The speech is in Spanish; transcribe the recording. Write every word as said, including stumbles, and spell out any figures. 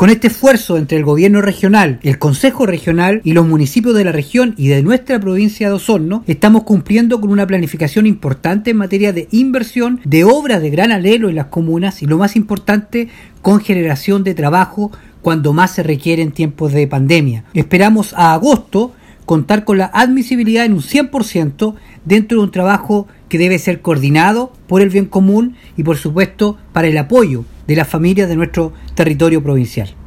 Con este esfuerzo entre el gobierno regional, el Consejo Regional y los municipios de la región y de nuestra provincia de Osorno, estamos cumpliendo con una planificación importante en materia de inversión, de obras de gran alelo en las comunas y, lo más importante, con generación de trabajo cuando más se requiere en tiempos de pandemia. Esperamos a agosto contar con la admisibilidad en un cien por ciento dentro de un trabajo que debe ser coordinado por el bien común y, por supuesto, para el apoyo de las familias de nuestro territorio provincial.